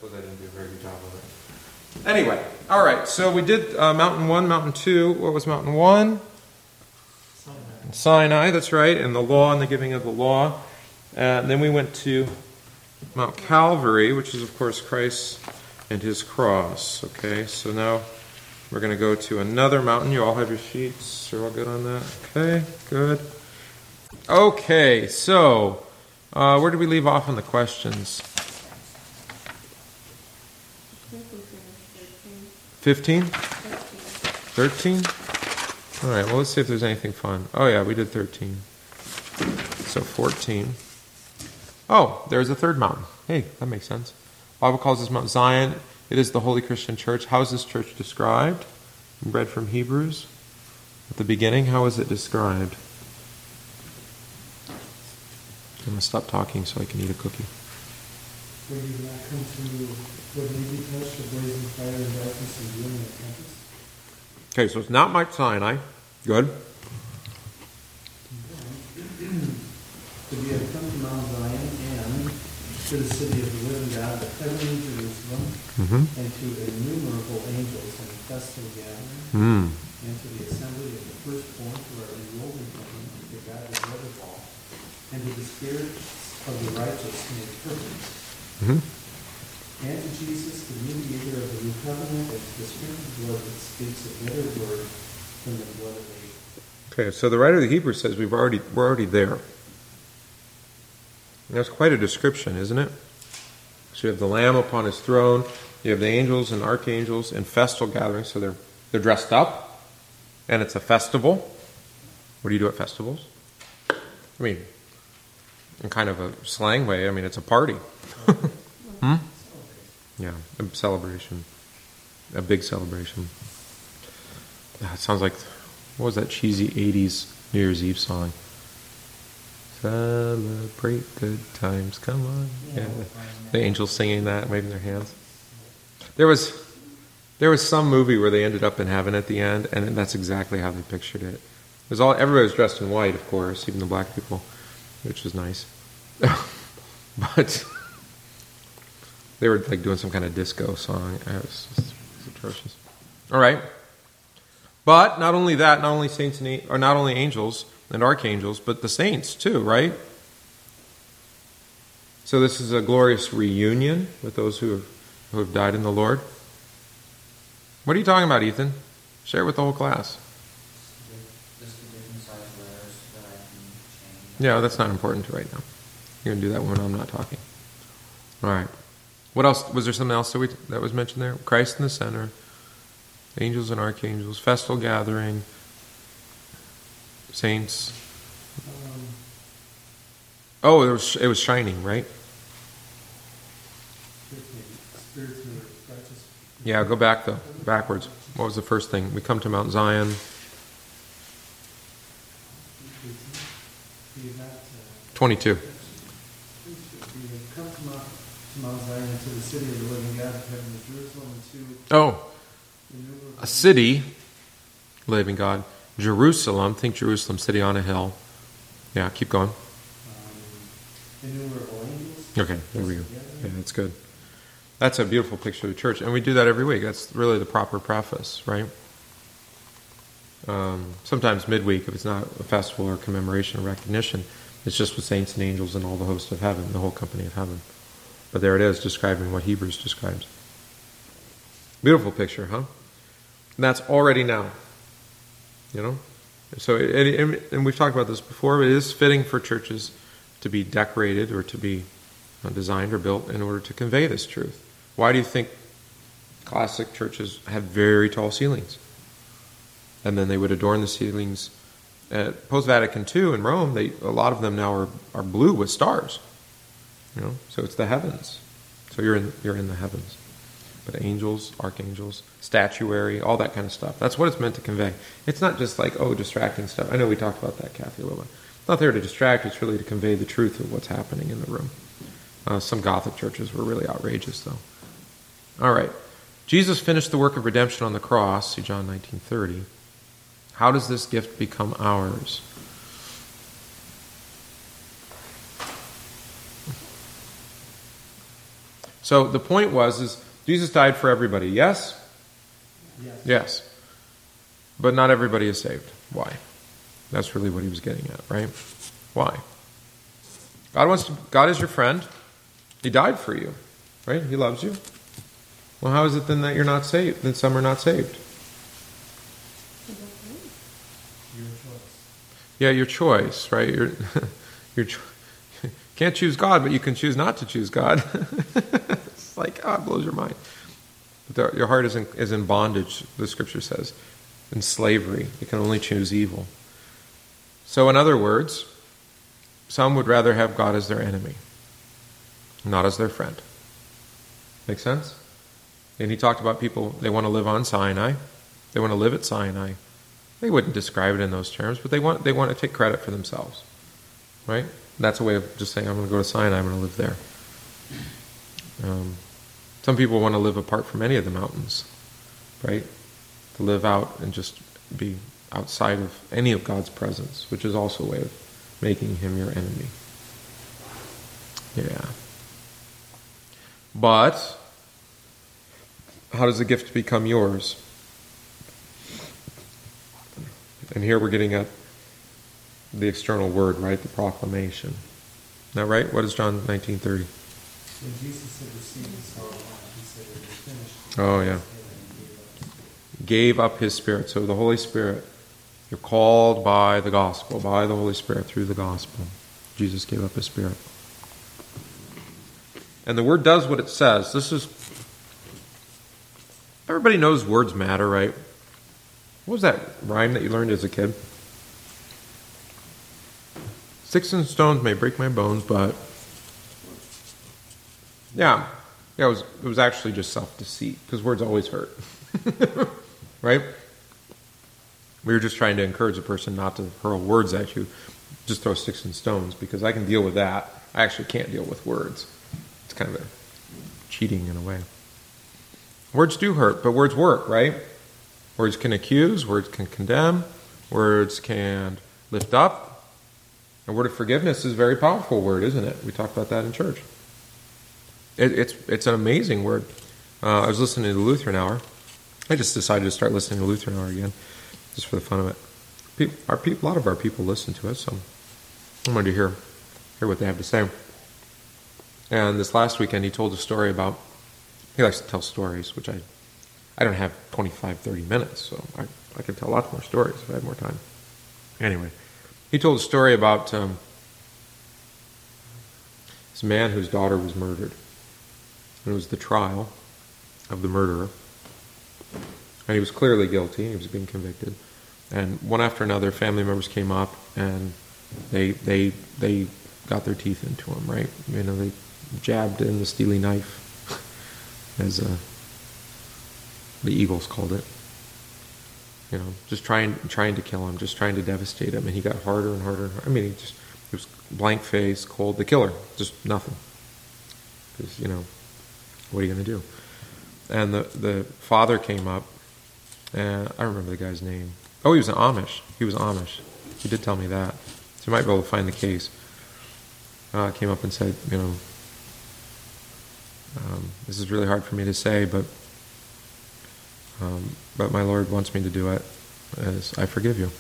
suppose I didn't do a very good job of it. Anyway, all right, so we did Mountain 1, Mountain 2. What was Mountain 1? Sinai, that's right, and the law and the giving of the law. And then we went to Mount Calvary, which is, of course, Christ and his cross. Okay, so now we're going to go to another mountain. You all have your sheets. You're all good on that? Okay, good. Okay, so where did we leave off on the questions? 15? 13? All right, well, let's see if there's anything fun. Oh, yeah, we did 13. So 14. Oh, there's a third mountain. Hey, that makes sense. The Bible calls this Mount Zion. It is the Holy Christian Church. How is this church described? We read from Hebrews. At the beginning, how is it described? I'm going to stop talking so I can eat a cookie. Where you do not come to what may be touched, the blazing fire and darkness and gloom and tempest. Okay, so it's not Mount Sinai. Good. To be have come to Mount Zion and to the city of the living God, the heavenly Jerusalem, and to innumerable angels and festal gathering, and to the assembly of the firstborn who are enrolled in heaven, to God the Lord of all, and to the spirits of the righteous made perfect. And to Jesus, the mediator of the new covenant, and to the sprinkled blood that speaks a better word than the blood of Abel. Okay, so the writer of the Hebrews says we're already there. And that's quite a description, isn't it? So you have the Lamb upon his throne, you have the angels and archangels in festal gatherings, so they're dressed up, and it's a festival. What do you do at festivals? I mean, in kind of a slang way, I mean, it's a party. Yeah, a celebration. A big celebration. It sounds like, what was that cheesy 80s New Year's Eve song? Celebrate good times, come on. Yeah. The angels singing that, waving their hands. There was some movie where they ended up in heaven at the end, and that's exactly how they pictured it. Everybody was dressed in white, of course, even the black people, which was nice. But they were like doing some kind of disco song. It was atrocious. All right. But not only that, not only saints or not only angels and archangels, but the saints too, right? So this is a glorious reunion with those who have died in the Lord. What are you talking about, Ethan? Share it with the whole class. Just the different size letters that I can change. Yeah, that's not important right now. You're going to do that when I'm not talking. All right. What else? Was there something else that was mentioned there? Christ in the center, angels and archangels, festal gathering, saints. Oh, it was shining, right? Yeah, go back though, backwards. What was the first thing? We come to Mount Zion. 22. Come to Mount Zion, to the city of the living God, heaven of Jerusalem, and to Oh, a city, living God. Jerusalem, think Jerusalem, city on a hill. Yeah, keep going. Innumerable angels. Okay, there we go. Yeah, that's good. That's a beautiful picture of the church, and we do that every week. That's really the proper preface, right? Sometimes midweek, if it's not a festival or commemoration or recognition, it's just with saints and angels and all the host of heaven, the whole company of heaven. But there it is, describing what Hebrews describes. Beautiful picture, huh? And that's already now. You know? So, and we've talked about this before, but it is fitting for churches to be decorated or to be designed or built in order to convey this truth. Why do you think classic churches have very tall ceilings? And then they would adorn the ceilings. At Post-Vatican II in Rome, a lot of them now are blue with stars. You know, so it's the heavens. So you're in the heavens. But angels, archangels, statuary, all that kind of stuff. That's what it's meant to convey. It's not just like, distracting stuff. I know we talked about that, Kathy, a little bit. It's not there to distract. It's really to convey the truth of what's happening in the room. Some Gothic churches were really outrageous, though. All right. Jesus finished the work of redemption on the cross, see John 19:30. How does this gift become ours? So the point is Jesus died for everybody, yes? Yes. Yes. But not everybody is saved. Why? That's really what he was getting at, right? Why? God is your friend. He died for you, right? He loves you. Well, how is it then that you're not saved? That some are not saved? Your choice. Yeah, your choice, right? Can't choose God, but you can choose not to choose God. It's like, it blows your mind. But your heart is in bondage, the scripture says, in slavery. You can only choose evil. So in other words, some would rather have God as their enemy, not as their friend. Make sense? And he talked about people, they want to live on Sinai. They want to live at Sinai. They wouldn't describe it in those terms, but they want to take credit for themselves. Right? That's a way of just saying, I'm going to go to Sinai, I'm going to live there. Some people want to live apart from any of the mountains. Right? To live out and just be outside of any of God's presence, which is also a way of making him your enemy. Yeah. But how does the gift become yours? And here we're getting at the external word, right? The proclamation. Now, right? What is John 19:30? When Jesus had received the sour wine, he said, "It is finished." Oh, yeah. Gave up his Spirit. So the Holy Spirit, you're called by the gospel, by the Holy Spirit through the gospel. Jesus gave up his Spirit. And the word does what it says. Everybody knows words matter, right? What was that rhyme that you learned as a kid? Sticks and stones may break my bones, but... Yeah, it was actually just self-deceit, because words always hurt. Right? We were just trying to encourage a person not to hurl words at you. Just throw sticks and stones, because I can deal with that. I actually can't deal with words. It's kind of a cheating in a way. Words do hurt, but words work, right? Words can accuse, words can condemn, words can lift up. A word of forgiveness is a very powerful word, isn't it? We talked about that in church. It's an amazing word. I was listening to the Lutheran Hour. I just decided to start listening to Lutheran Hour again, just for the fun of it. A lot of our people listen to it, so I wanted to hear what they have to say. And this last weekend, he told a story about. He likes to tell stories, which I don't have 25, 30 minutes, so I could tell lots more stories if I had more time. Anyway, he told a story about this man whose daughter was murdered. It was the trial of the murderer. And he was clearly guilty. He was being convicted. And one after another, family members came up and they got their teeth into him, right? You know, they jabbed in the steely knife, as the Eagles called it. You know, just trying to kill him, just trying to devastate him. And he got harder and harder. I mean, it was blank face, cold. The killer, just nothing. Because, you know, what are you going to do? And the father came up, and I don't remember the guy's name. Oh, he was an Amish. He was Amish. He did tell me that. So you might be able to find the case. Came up and said, you know, this is really hard for me to say, but my Lord wants me to do it, as I forgive you.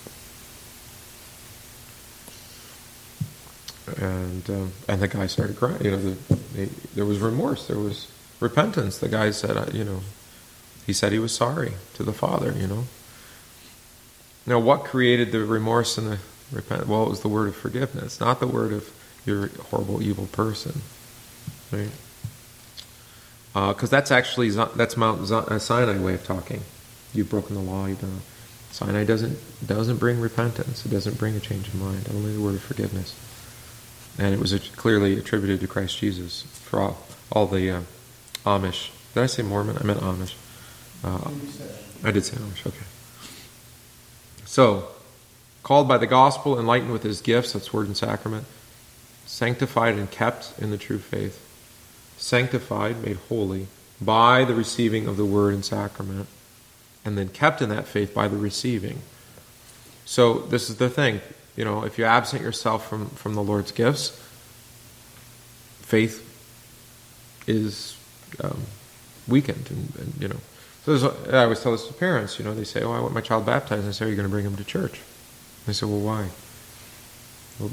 And the guy started crying. You know, there was remorse. There was repentance. The guy said, you know, he said he was sorry to the Father. You know. Now, what created the remorse and the repentance? Well, it was the word of forgiveness, not the word of you're a horrible, evil person, right? Because that's Mount Sinai way of talking. You've broken the law. You've done. Sinai doesn't bring repentance. It doesn't bring a change of mind. Only the word of forgiveness. And it was clearly attributed to Christ Jesus for all the Amish. Did I say Mormon? I meant Amish. I did say Amish. Okay. So, called by the gospel, enlightened with his gifts, that's word and sacrament, sanctified and kept in the true faith, sanctified, made holy, by the receiving of the word and sacrament, and then kept in that faith by the receiving. So this is the thing, you know, if you absent yourself from the Lord's gifts, faith is weakened, and So I always tell this to parents. They say, "Oh, I want my child baptized." And I say, "Are you going to bring him to church?" And they say, "Well, why?" Well,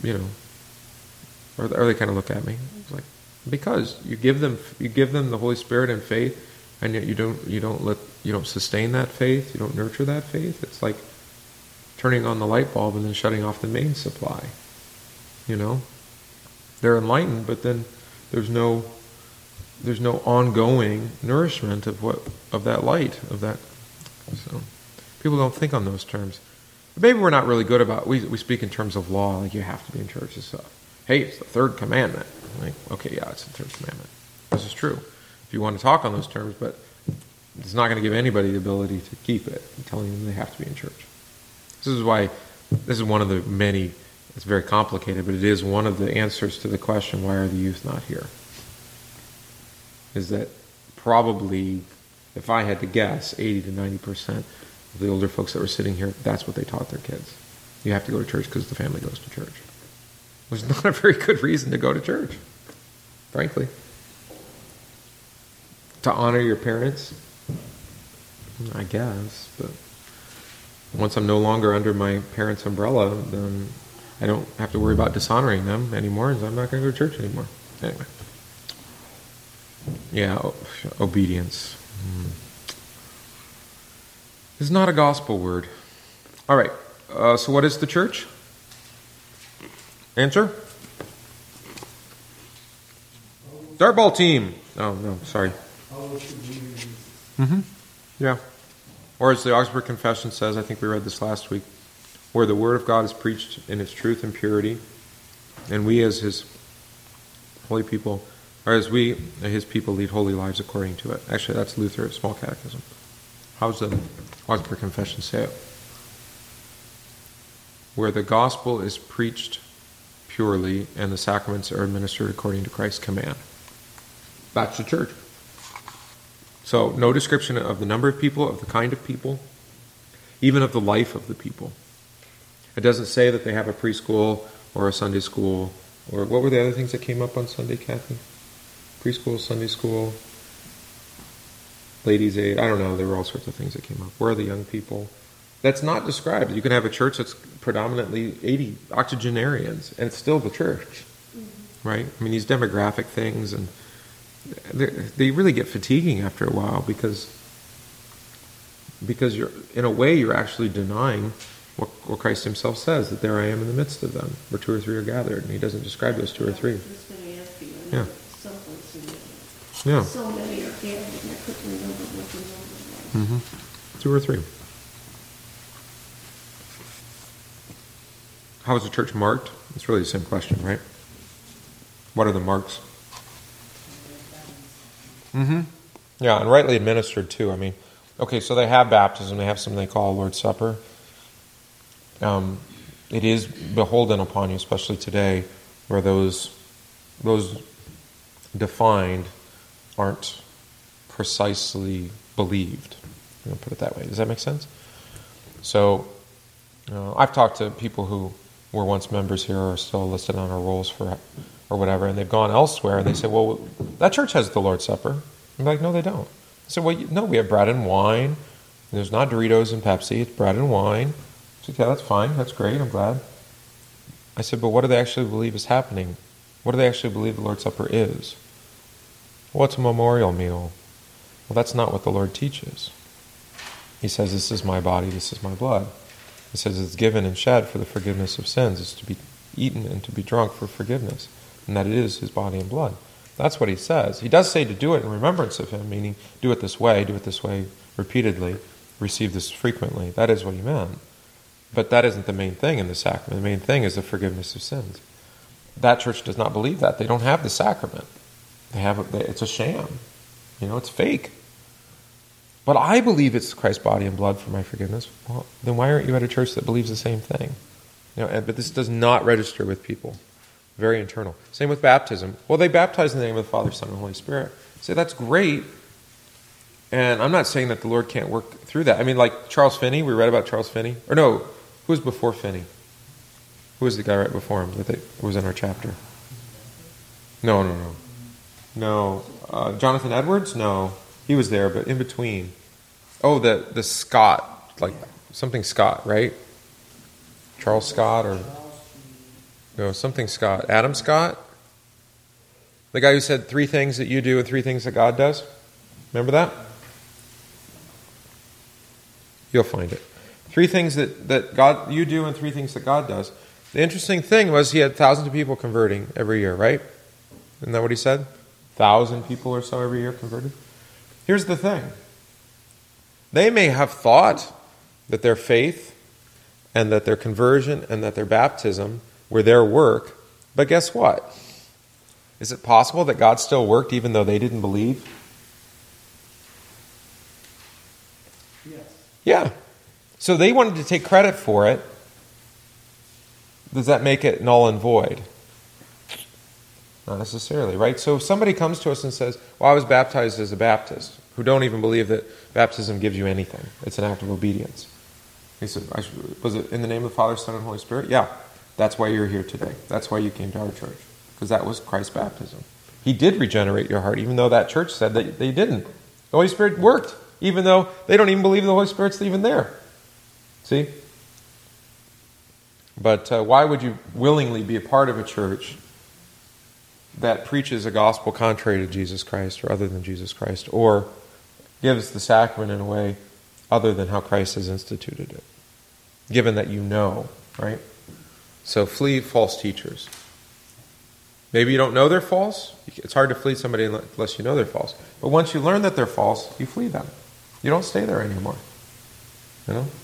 or they kind of look at me. It's like, because you give them the Holy Spirit and faith, and yet you don't sustain that faith. You don't nurture that faith. It's like turning on the light bulb and then shutting off the main supply. They're enlightened, but then there's no ongoing nourishment of that light, of that. So people don't think on those terms. Maybe we're not really good about. We speak in terms of law, like you have to be in church and stuff. Hey, it's the third commandment. Like, okay, yeah, it's the third commandment. This is true. If you want to talk on those terms, but it's not going to give anybody the ability to keep it. I'm telling them they have to be in church. This is one of the many. It's very complicated, but it is one of the answers to the question, why are the youth not here? Is that probably, if I had to guess, 80 to 90% of the older folks that were sitting here, that's what they taught their kids. You have to go to church because the family goes to church. It was not a very good reason to go to church, frankly. To honor your parents, I guess, but once I'm no longer under my parents' umbrella, then I don't have to worry about dishonoring them anymore, so I'm not going to go to church anymore. Anyway. Yeah, obedience. It's not a gospel word. All right, so what is the church? Answer? Dartball team. Oh, no, sorry. Yeah. Or as the Augsburg Confession says, I think we read this last week, where the Word of God is preached in its truth and purity, and we as His holy people, or as we, His people, lead holy lives according to it. Actually, that's Luther's Small Catechism. How does the Augsburg Confession say it? Where the gospel is preached purely and the sacraments are administered according to Christ's command. That's the church. So, no description of the number of people, of the kind of people, even of the life of the people. It doesn't say that they have a preschool or a Sunday school, or what were the other things that came up on Sunday, Kathy? Preschool, Sunday school, ladies' aid, I don't know, there were all sorts of things that came up. Where are the young people? That's not described. You can have a church that's predominantly 80 octogenarians, and it's still the church, right? I mean, these demographic things, and they really get fatiguing after a while because you're, in a way, you're actually denying what Christ Himself says, that there I am in the midst of them, where 2 or 3 are gathered, and He doesn't describe those 2 or 3. I was going to ask you. Yeah. Someplace in there. Yeah. So many are gathered, and I couldn't remember what the number was. 2 or 3. How is the church marked? It's really the same question, right? What are the marks? Yeah, and rightly administered too. I mean, okay, so they have baptism. They have something they call Lord's Supper. It is beholden upon you, especially today, where those defined aren't precisely believed. Put it that way. Does that make sense? So, I've talked to people who were once members here or are still listed on our rolls for or whatever, and they've gone elsewhere, and they say, well, that church has the Lord's Supper. I'm like, no, they don't. I said, well, no, we have bread and wine. And there's not Doritos and Pepsi. It's bread and wine. I said, yeah, that's fine. That's great. I'm glad. I said, but what do they actually believe is happening? What do they actually believe the Lord's Supper is? Well, it's a memorial meal. Well, that's not what the Lord teaches. He says, this is my body, this is my blood. He says it's given and shed for the forgiveness of sins. It's to be eaten and to be drunk for forgiveness. And that it is His body and blood. That's what He says. He does say to do it in remembrance of Him, meaning do it this way repeatedly, receive this frequently. That is what He meant. But that isn't the main thing in the sacrament. The main thing is the forgiveness of sins. That church does not believe that. They don't have the sacrament. It's a sham. It's fake. But I believe it's Christ's body and blood for my forgiveness. Well, then why aren't you at a church that believes the same thing? But this does not register with people. Very internal. Same with baptism. Well, they baptize in the name of the Father, Son, and Holy Spirit. So that's great. And I'm not saying that the Lord can't work through that. I mean, like Charles Finney, we read about Charles Finney. Or no, who was before Finney? Who was the guy right before him that was in our chapter? No. No. Jonathan Edwards? No. He was there, but in between. Oh, the Scott, like something Scott, right? Charles Scott or no, something Scott. Adam Scott? The guy who said 3 things that you do and 3 things that God does? Remember that? You'll find it. 3 things that God you do and 3 things that God does. The interesting thing was he had thousands of people converting every year, right? Isn't that what he said? 1,000 people or so every year converted. Here's the thing. They may have thought that their faith and that their conversion and that their baptism were their work, but guess what? Is it possible that God still worked even though they didn't believe? Yes. Yeah. So they wanted to take credit for it. Does that make it null and void? Not necessarily, right? So if somebody comes to us and says, well, I was baptized as a Baptist, who don't even believe that baptism gives you anything. It's an act of obedience. He said, was it in the name of the Father, Son, and Holy Spirit? Yeah. That's why you're here today. That's why you came to our church. Because that was Christ's baptism. He did regenerate your heart, even though that church said that they didn't. The Holy Spirit worked, even though they don't even believe the Holy Spirit's even there. See? But why would you willingly be a part of a church that preaches a gospel contrary to Jesus Christ or other than Jesus Christ, or gives the sacrament in a way other than how Christ has instituted it, given that you know, right? So flee false teachers. Maybe you don't know they're false. It's hard to flee somebody unless you know they're false. But once you learn that they're false, you flee them. You don't stay there anymore. You know?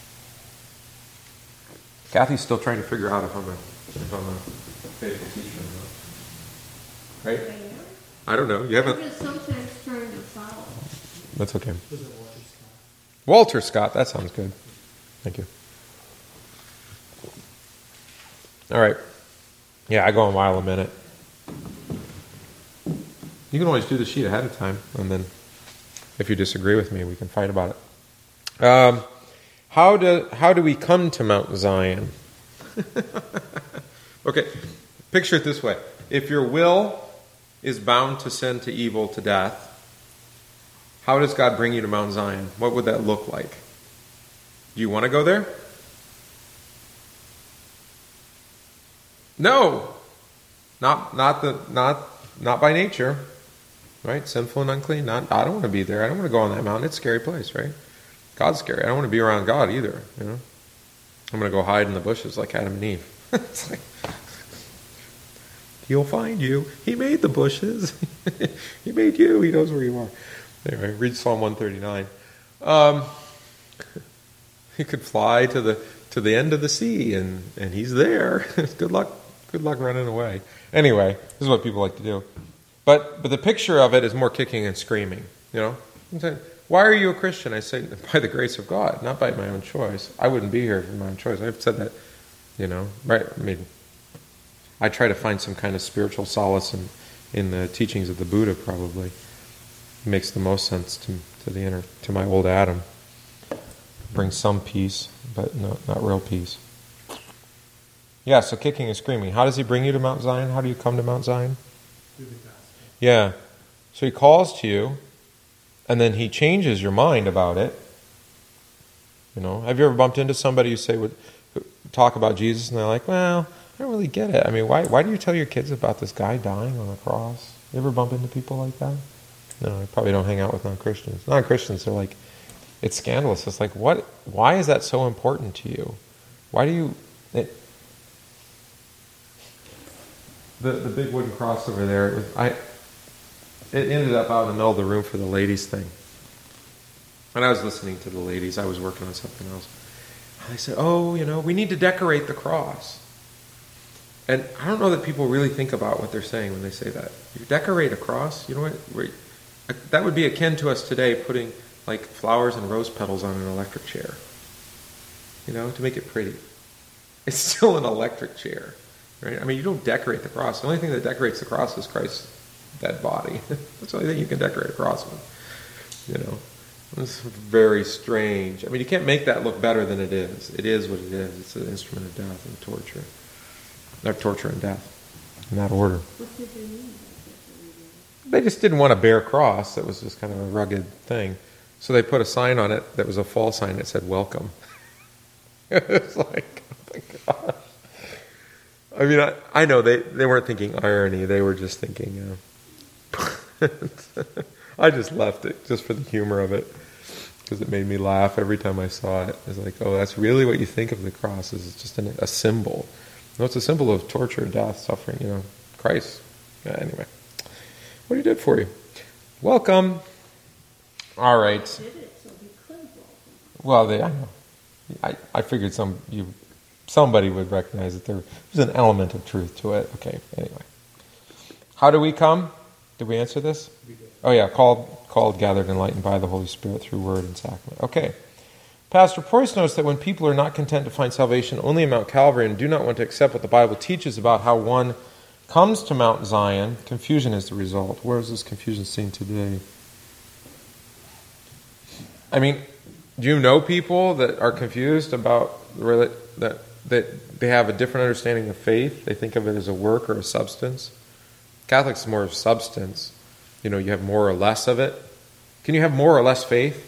Kathy's still trying to figure out if I'm a faithful teacher or not. Right? I don't know. You haven't. I'm just sometimes trying to follow. That's okay. Was it Walter Scott? Walter Scott. That sounds good. Thank you. All right. Yeah, I go a mile a minute. You can always do the sheet ahead of time, and then if you disagree with me, we can fight about it. How do we come to Mount Zion? Okay, picture it this way. If your will is bound to sin, to evil, to death, how does God bring you to Mount Zion? What would that look like? Do you want to go there? No. Not by nature. Right? Sinful and unclean. I don't want to be there. I don't want to go on that mountain. It's a scary place, right? God's scary. I don't want to be around God either, you know. I'm going to go hide in the bushes like Adam and Eve. It's like, he'll find you. He made the bushes. He made you. He knows where you are. Anyway, read Psalm 139. He could fly to the end of the sea, and he's there. Good luck running away. Anyway, this is what people like to do. But the picture of it is more kicking and screaming, you know. I'm saying, why are you a Christian? I say, by the grace of God, not by my own choice. I wouldn't be here for my own choice. I've said that, you know, right? I mean, I try to find some kind of spiritual solace in the teachings of the Buddha, probably. It makes the most sense to my old Adam. Brings some peace, but not real peace. Yeah, so kicking and screaming. How does he bring you to Mount Zion? How do you come to Mount Zion? Through the gospel. Yeah. So he calls to you, and then he changes your mind about it. You know, have you ever bumped into somebody who talk about Jesus, and they're like, well, I don't really get it. I mean, why do you tell your kids about this guy dying on a cross? You ever bump into people like that? No, I probably don't hang out with non-Christians. Non-Christians are like, it's scandalous. It's like, why is that so important to you? Why do you... The big wooden cross over there, it ended up out in the middle of the room for the ladies' thing. And I was listening to the ladies. I was working on something else. And they said, oh, you know, we need to decorate the cross. And I don't know that people really think about what they're saying when they say that. You decorate a cross? You know what? That would be akin to us today putting like flowers and rose petals on an electric chair. You know, to make it pretty. It's still an electric chair. Right? I mean, you don't decorate the cross. The only thing that decorates the cross is Christ's dead body. That's the only thing you can decorate a cross with. You know, it's very strange. I mean, you can't make that look better than it is. It is what it is. It's an instrument of death and torture. Not torture and death. In that order. What did they mean They just didn't want a bare cross that was just kind of a rugged thing. So they put a sign on it that was a false sign that said welcome. It's like, oh my gosh. I mean, I know they weren't thinking irony. They were just thinking, I just left it just for the humor of it, because it made me laugh every time I saw it. It's like, oh, that's really what you think of the cross, is it's just a symbol. No, it's a symbol of torture, death, suffering, Christ. Yeah, anyway, what he did for you. Welcome. All right. Did it so he could welcome. Well, I know. I figured somebody would recognize that there was an element of truth to it. Okay, anyway. How do we come? Did we answer this? Oh yeah, called, gathered, enlightened by the Holy Spirit through word and sacrament. Okay. Pastor Preuss notes that when people are not content to find salvation only in Mount Calvary and do not want to accept what the Bible teaches about how one comes to Mount Zion, confusion is the result. Where is this confusion seen today? I mean, do you know people that are confused about that they have a different understanding of faith? They think of it as a work or a substance. Catholics is more of substance. You have more or less of it. Can you have more or less faith?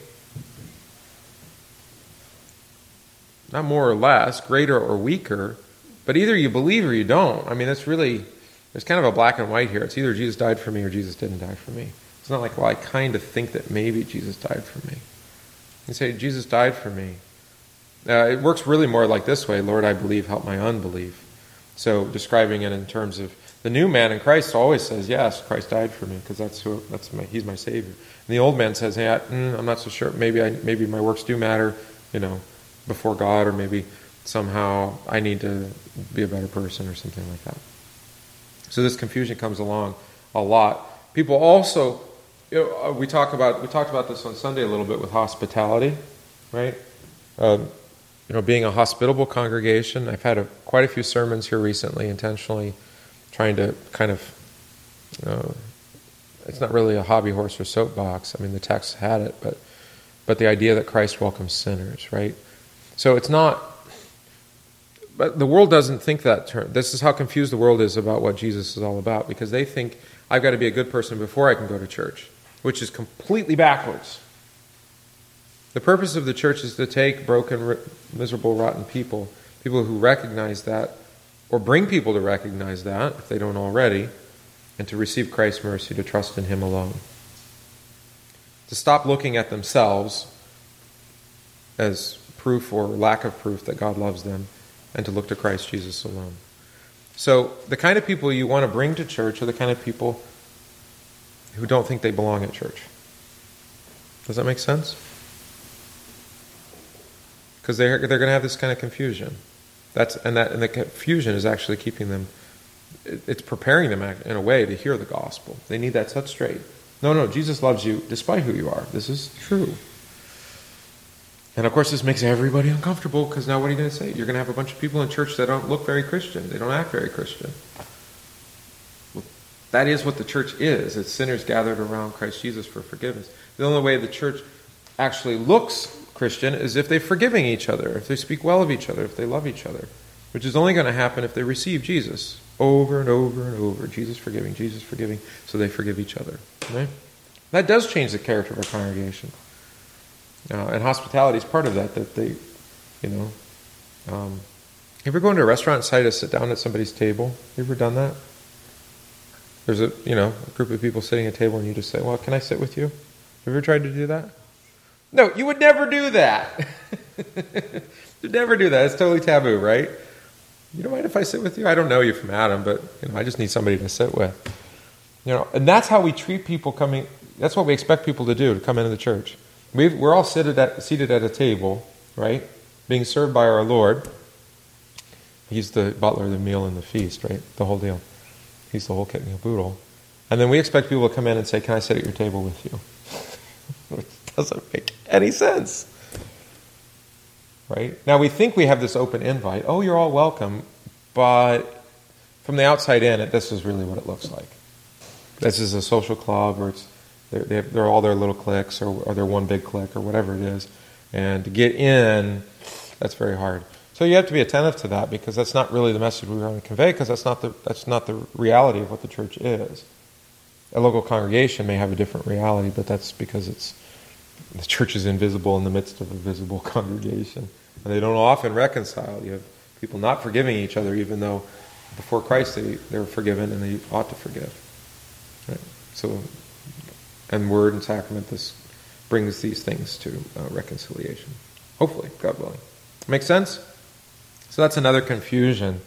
Not more or less, greater or weaker, but either you believe or you don't. I mean, there's kind of a black and white here. It's either Jesus died for me or Jesus didn't die for me. It's not like, well, I kind of think that maybe Jesus died for me. You say, Jesus died for me. It works really more like this way: Lord, I believe, help my unbelief. So describing it in terms of the new man in Christ always says, yes, Christ died for me, because he's my Savior. And the old man says, hey, I'm not so sure. Maybe my works do matter, before God, or maybe somehow I need to be a better person or something like that. So this confusion comes along a lot. People also, we talked about this on Sunday a little bit with hospitality, right? Being a hospitable congregation. I've had quite a few sermons here recently, intentionally trying to kind of, it's not really a hobby horse or soapbox. I mean, the text had it, but the idea that Christ welcomes sinners, right? So it's not, but the world doesn't think that term. This is how confused the world is about what Jesus is all about, because they think I've got to be a good person before I can go to church, which is completely backwards. The purpose of the church is to take broken, miserable, rotten people who recognize that, or bring people to recognize that, if they don't already, and to receive Christ's mercy, to trust in Him alone. To stop looking at themselves as proof or lack of proof that God loves them, and to look to Christ Jesus alone. So the kind of people you want to bring to church are the kind of people who don't think they belong at church. Does that make sense? Because they're going to have this kind of confusion. And the confusion is actually keeping them, it's preparing them in a way to hear the gospel. They need that set straight. No, Jesus loves you despite who you are. This is true. And of course this makes everybody uncomfortable, because now what are you going to say? You're going to have a bunch of people in church that don't look very Christian. They don't act very Christian. Well, that is what the church is. It's sinners gathered around Christ Jesus for forgiveness. The only way the church actually looks Christian is if they're forgiving each other, if they speak well of each other, if they love each other, which is only going to happen if they receive Jesus over and over and over. Jesus forgiving, so they forgive each other. Right? That does change the character of a congregation. And hospitality is part of that they, ever go into a restaurant and decide to sit down at somebody's table? You ever done that? There's a group of people sitting at a table and you just say, well, can I sit with you? Have you ever tried to do that? No, you would never do that. You'd never do that. It's totally taboo, right? You don't mind if I sit with you? I don't know you from Adam, but I just need somebody to sit with. And that's how we treat people coming. That's what we expect people to do, to come into the church. We're all seated at a table, right? Being served by our Lord. He's the butler of the meal and the feast, right? The whole deal. He's the whole kit and caboodle. And then we expect people to come in and say, can I sit at your table with you? Which doesn't make any sense. Right? Now we think we have this open invite. Oh, you're all welcome. But from the outside in, this is really what it looks like. This is a social club, or they're all their little cliques, or they're one big clique, or whatever it is. And to get in, that's very hard. So you have to be attentive to that, because that's not really the message we want to convey, because that's not the reality of what the church is. A local congregation may have a different reality, but that's because the church is invisible in the midst of a visible congregation. And they don't often reconcile. You have people not forgiving each other, even though before Christ they're forgiven and they ought to forgive. Right? So, and word and sacrament, this brings these things to reconciliation. Hopefully, God willing. Make sense? So that's another confusion.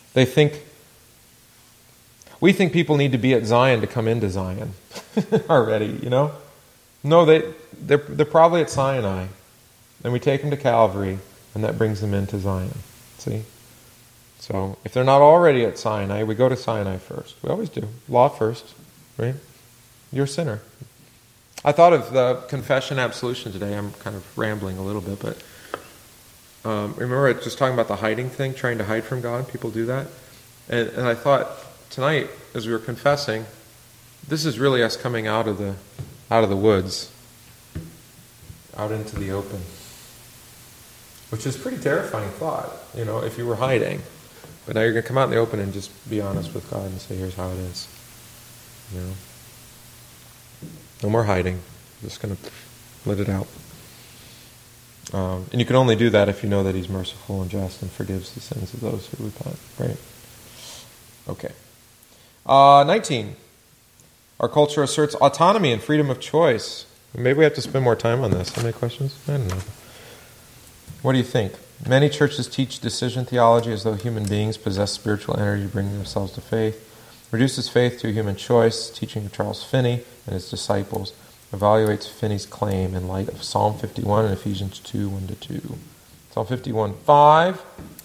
We think people need to be at Zion to come into Zion already, you know? No, they're probably at Sinai. Then we take them to Calvary, and that brings them into Zion. See? So if they're not already at Sinai, we go to Sinai first. We always do. Law first, right? You're a sinner. I thought of the confession absolution today. I'm kind of rambling a little bit, but remember just talking about the hiding thing, trying to hide from God? People do that. And I thought tonight, as we were confessing, this is really us coming out of the woods, out into the open, which is a pretty terrifying thought, you know, if you were hiding. But now you're going to come out in the open and just be honest with God and say, here's how it is. You know? No more hiding. I'm just going to let it out. And you can only do that if you know that He's merciful and just and forgives the sins of those who repent, right? Okay. 19. Our culture asserts autonomy and freedom of choice. Maybe we have to spend more time on this. How many questions? I don't know. What do you think? Many churches teach decision theology as though human beings possess spiritual energy to bring themselves to faith. Reduces faith to a human choice. Teaching of Charles Finney and his disciples evaluates Finney's claim in light of Psalm 51 and Ephesians 2, 1-2. Psalm 51, 5.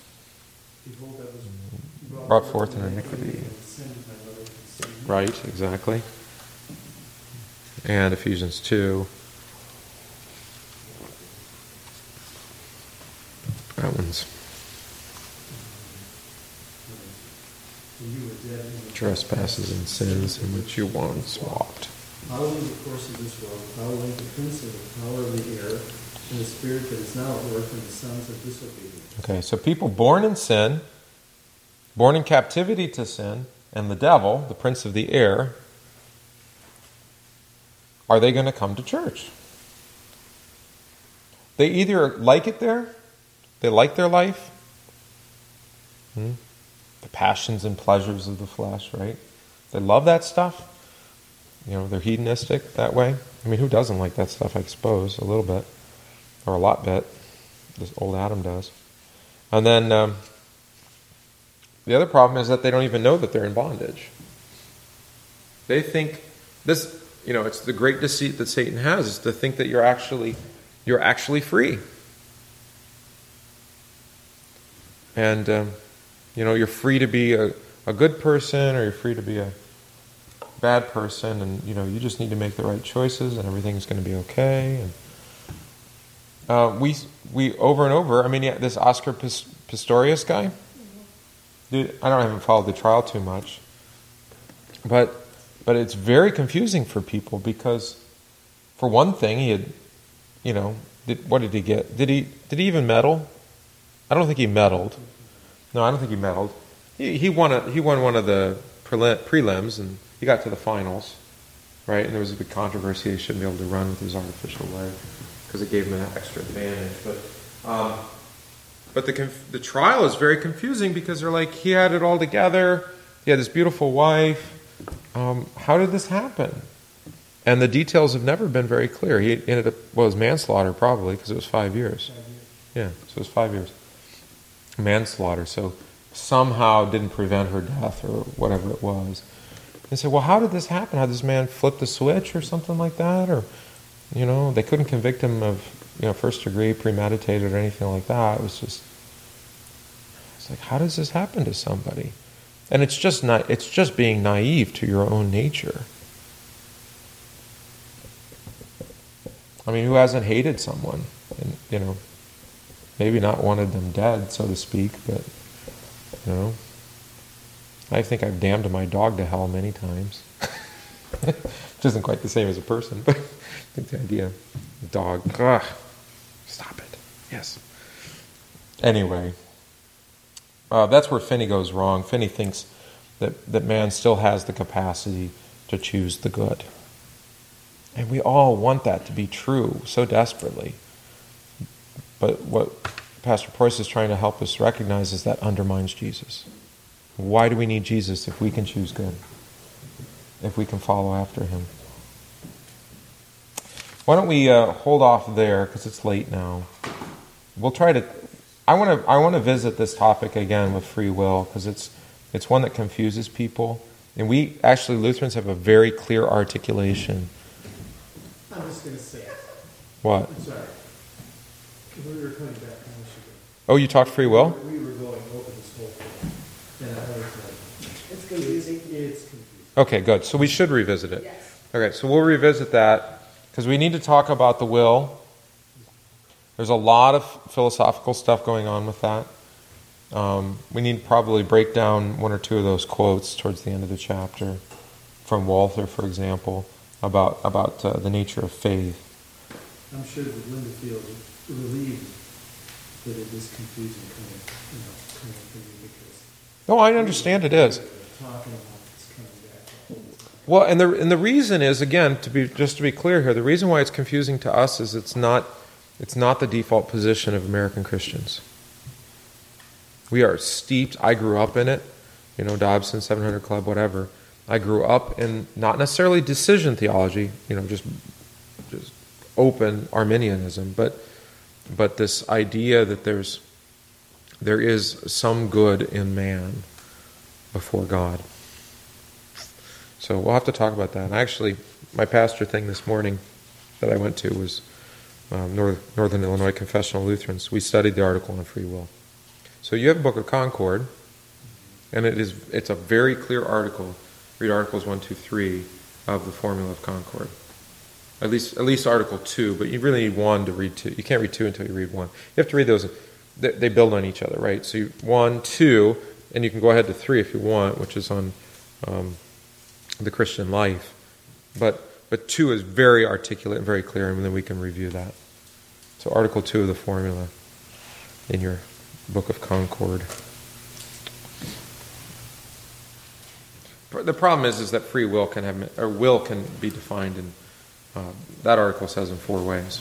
Brought forth in iniquity. Right, exactly. And Ephesians 2. That one's trespasses and sins in which you once walked. Following the course of this world, following the prince of the power of the air, and the spirit that is now at work in the sons of disobedience. Okay, so people born in sin, born in captivity to sin, and the devil, the prince of the air, are they going to come to church? They either like it there, they like their life, the passions and pleasures of the flesh, right? They love that stuff. You know, they're hedonistic that way. I mean, who doesn't like that stuff, I suppose, a little bit, or a lot bit. This old Adam does. And then the other problem is that they don't even know that they're in bondage. They think this, you know, it's the great deceit that Satan has, is to think that you're actually free. And, you know, you're free to be a good person, or you're free to be a bad person, and, you know, you just need to make the right choices and everything's going to be okay. And we over and over, I mean, yeah, this Oscar Pistorius guy, dude, I haven't followed the trial too much, but it's very confusing for people because, for one thing, he had, you know, what did he get? Did he even medal? I don't think he medaled. No, I don't think he medaled. He won one of the prelims, and he got to the finals, right? And there was a big controversy. He shouldn't be able to run with his artificial leg because it gave him an extra advantage. But the trial is very confusing because they're like, he had it all together. He had this beautiful wife. How did this happen? And the details have never been very clear. He ended up, well, it was manslaughter probably because it was 5 years. Yeah, so it was 5 years. Manslaughter, so somehow didn't prevent her death or whatever it was. They said, well, how did this happen? How did this man flip the switch or something like that? Or, you know, they couldn't convict him of, you know, first degree, premeditated or anything like that. It was just, it's like, how does this happen to somebody? And it's just being naive to your own nature. I mean, who hasn't hated someone? And, you know, maybe not wanted them dead, so to speak, but, you know, I think I've damned my dog to hell many times. Which isn't quite the same as a person, but I think the idea, dog, stop it. Yes. Anyway, that's where Finney goes wrong. Finney thinks that man still has the capacity to choose the good. And we all want that to be true so desperately. But what Pastor Preuss is trying to help us recognize is that undermines Jesus. Why do we need Jesus if we can choose good? If we can follow after him? Why don't we hold off there, because it's late now. We'll try to... I want to visit this topic again with free will, because it's one that confuses people. And we, actually, Lutherans have a very clear articulation. I'm just going to say it. What? I'm sorry. When we were coming back from Michigan, Oh, you talked free will? we were going over this whole thing. And I was like, it's confusing. It's confusing. Okay, good. So we should revisit it. Yes. Okay, so we'll revisit that, because we need to talk about the will. There's a lot of philosophical stuff going on with that. We need to probably break down one or two of those quotes towards the end of the chapter from Walther, for example, about the nature of faith. I'm sure that Linda feels relieved that it is confusing coming from you because... No, I understand it is. Talking about this coming back. Well, and the reason is, again, to be clear here, the reason why it's confusing to us is it's not the default position of American Christians. We are steeped. I grew up in it, Dobson, 700 Club, whatever. I grew up in not necessarily decision theology, just open Arminianism, but this idea that there is some good in man before God. So we'll have to talk about that. And actually, my pastor thing this morning that I went to was Northern Illinois Confessional Lutherans. We studied the article on free will. So you have Book of Concord, and it's a very clear article. Read Articles 1, 2, 3 of the Formula of Concord. At least Article 2, but you really need 1 to read 2. You can't read 2 until you read 1. You have to read those. They build on each other, right? So 1, 2, and you can go ahead to 3 if you want, which is on the Christian life. But 2 is very articulate and very clear, and then we can review that. So Article 2 of the Formula in your Book of Concord. The problem is that free will can be defined in that article says in 4 ways.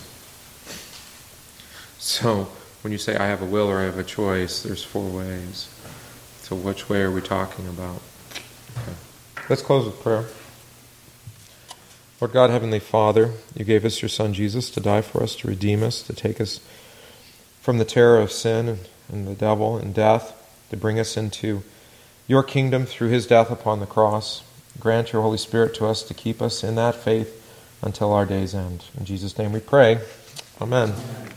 So when you say I have a will or I have a choice, there's 4 ways. So which way are we talking about? Okay. Let's close with prayer. Lord God, Heavenly Father, you gave us your Son Jesus to die for us, to redeem us, to take us from the terror of sin and the devil and death, to bring us into your kingdom through his death upon the cross. Grant your Holy Spirit to us to keep us in that faith until our day's end. In Jesus' name we pray. Amen.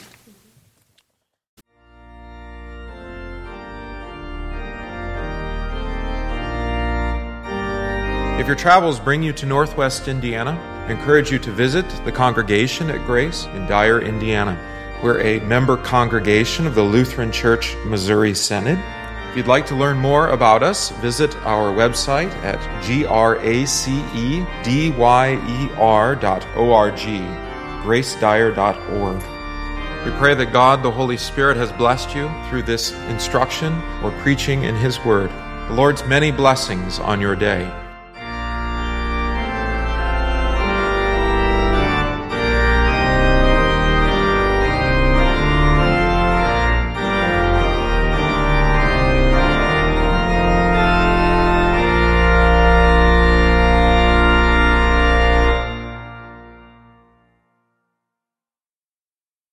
If your travels bring you to Northwest Indiana, I encourage you to visit the congregation at Grace in Dyer, Indiana. We're a member congregation of the Lutheran Church Missouri Synod. If you'd like to learn more about us, visit our website at gracedyer.org, gracedyer.org. We pray that God, the Holy Spirit, has blessed you through this instruction or preaching in His Word. The Lord's many blessings on your day.